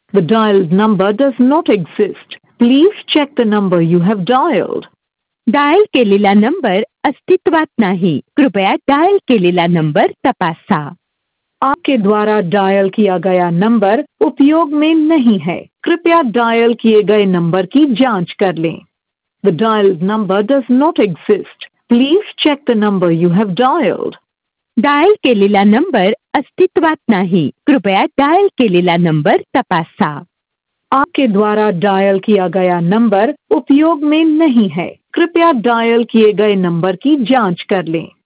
The dialed number does not exist. Please check the number you have dialed. Dial केलेला number अस्तित्वात नाही, कृपया dial केलेला number तपासा. आपके द्वारा डायल किया गया नंबर उपयोग में नहीं है, कृपया डायल किए गए नंबर की जांच कर लें. The dialed number does not exist. Please check the number you have dialed. Dial केलेला नंबर अस्तित्वात नाही, कृपया डायल केलेला नंबर तपासा. आपके द्वारा डायल किया गया नंबर उपयोग में नहीं है, कृपया डायल किए गए नंबर की जांच कर लें.